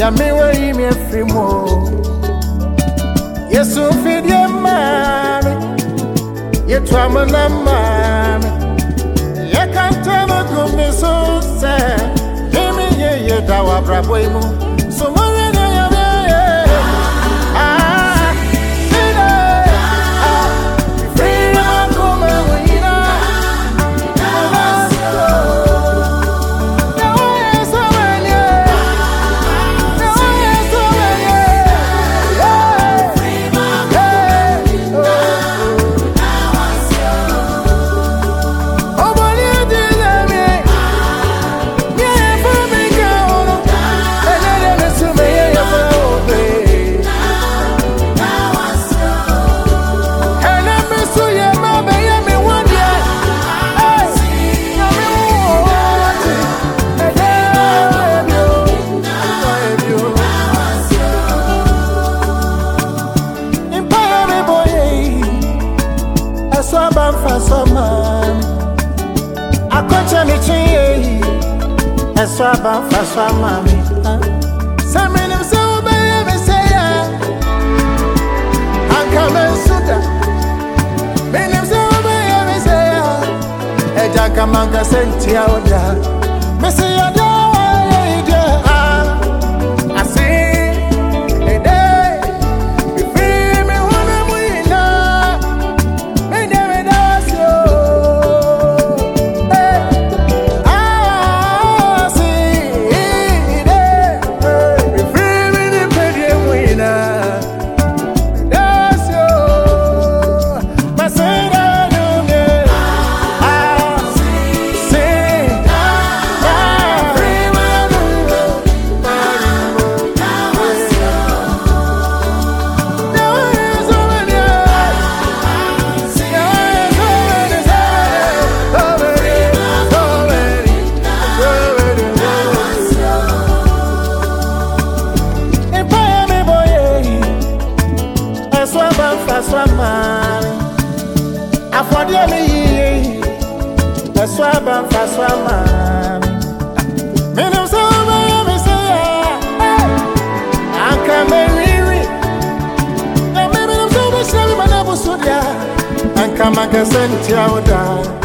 me way me free more. Yes, so feed your mommy. You trauma na mommy. You can't tell me come me so sad. Give me ye dawa brabo imu. So more Swaba fa swamami. Saminim so be me say ya. Ankame suda. Minim so be me say ya. Eja kamanga sentia oda. Me say ya da ya. I see a day. You feel me when I'm winning. Me never does you. Afodia me swaba fa swama. Minim so me say anka me riri. Na me minim so be shabi manabu sudia. Anka manga sentia oda.